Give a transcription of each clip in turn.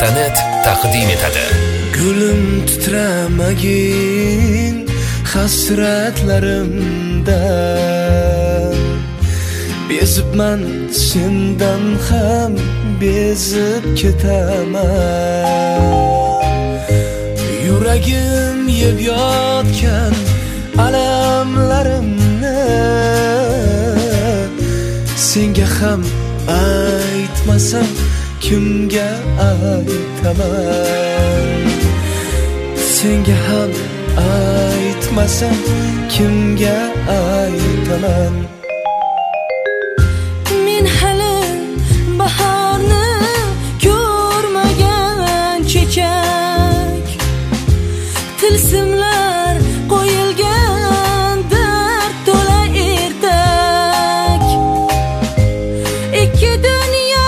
mustafa.net taqdim etadi. Gülüm titramagin hasratlarimdan, bezibman sendan ham bezib ketaman. Yuragim yeb yotgan alamlarimni senga ham aytmasam kimga aytaman? Senga ham aytmasam kimga aytaman? Men hali bahorni ko'rmagan chechak, tilsimlar qo'yilgan dard to'la ertak. Ikki dunyo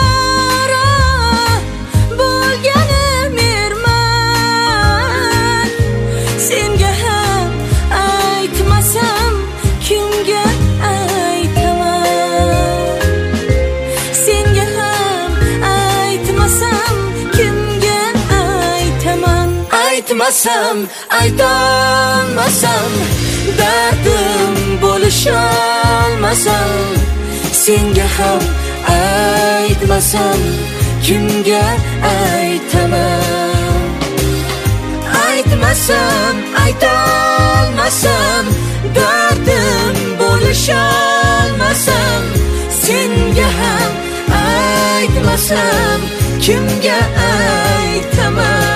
bo'lganim erman, senga ham aytmasam kimga aytaman? Senga ham aytmasam kimga aytaman? Aytmasam, aytolmasam, dardim bo'lisholmasam, senga ham aytmasam kimga aytaman? Aytmasam, aytolmasam, dardim bo'lisholmasam, senga ham aytmasam kimga aytaman?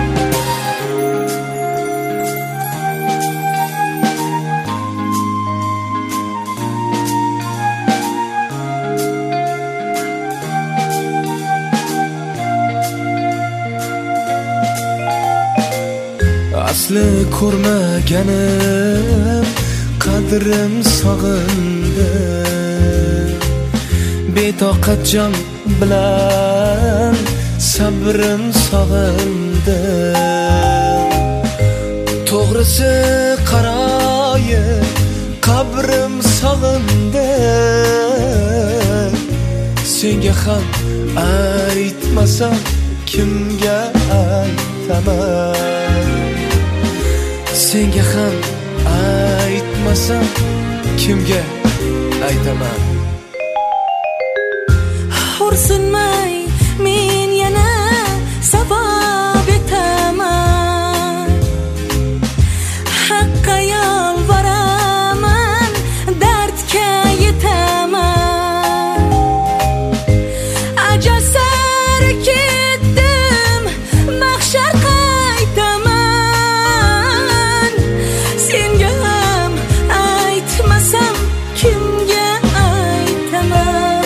Asli ko'rmaganim qadrim sog'indi, betoqat jon bilan sabrim sog'indi. To'g'risi qaroyi qabrim sog'indi, senga ham aytmasam kimga aytaman? Senga ham aytmasam kimga aytaman? Xo'rsinmay men yana savob etaman, haqqa yolvoraman, dardga yetaman. Ajal sari ketdim, mahshar qaytaman. Senga ham aytmasam kimga aytaman?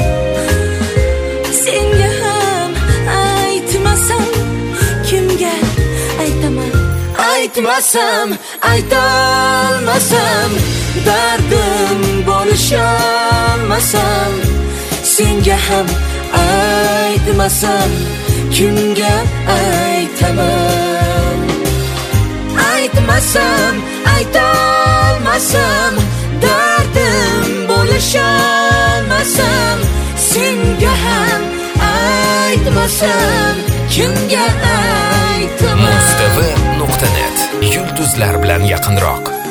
Senga ham aytmasam kimga aytaman? Aytmasam, aytolmasam, dardim bo'lisholmasam, senga ham aytmasam kimga aytaman? Aytmasam, aytolmasam, dardim bo'lisholmasam, senga ham aytmasam kimga aytaman? mustafa.net yulduzlar bilan yaqinroq.